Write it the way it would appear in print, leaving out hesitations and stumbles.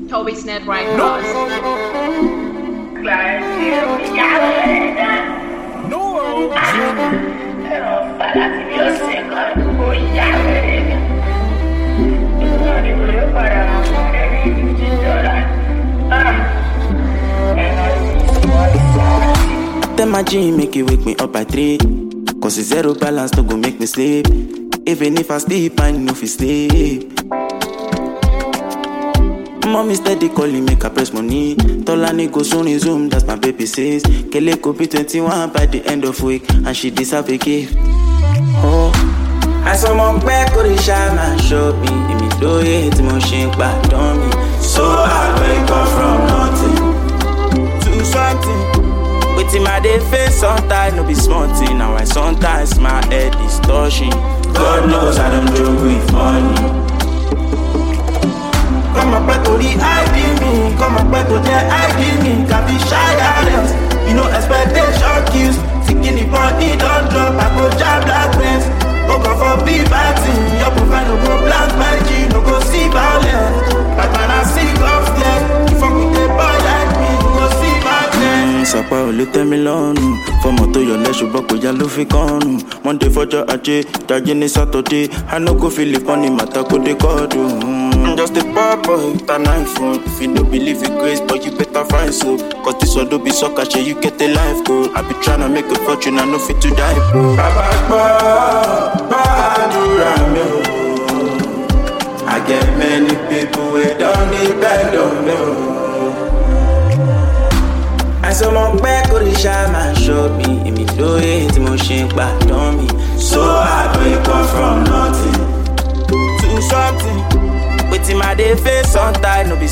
Toby's Network Plus. Tell my gym, make you wake me up by 3. Cause it's zero balance, no go make me sleep. Even if I sleep, I know if you sleep. Mommy steady calling, make her press money. Tolani go soon resume, that's my baby says. Kele could be 21 by the end of week, and she deserve a gift. Oh, I saw my back, Orisha man show me. If me do it, motion back on me. So I wake up from nothing to something. Waiting my day face, sometimes no be small thing. Now I sometimes my head is touching. God knows I don't joke with money. Come up back to the ID me, come up back to the ID me. Can't be shy else, you know expectation kills. Thinking the body don't drop, I go jab black friends. Go for big party, your profile no go black my G, no go see violence. But when I see God's dead, you fuck with the boy like me, you go see violence. Sapa o le tẹ́mi lọ́rùn, fọmọ tó yọ lẹ́sùn bọ́ kò yá ló fi kọ́rùn. Monday fọjọ́ ajé, jajé ní Saturday, I no go feel it funny, màtá kó dé kọ́ọ̀dù. Just a pop with an iPhone. If you don't believe in grace, but you better find so. Cause this one don't be so cash, you get a life goal. I be tryna make a fortune, I know fit to die, bro. I get many people who don't depend on me. I saw my back, Orisha man show me. If me do it, motion back on me. So I wake up from nothing to something. Waiting my day face, sometimes no be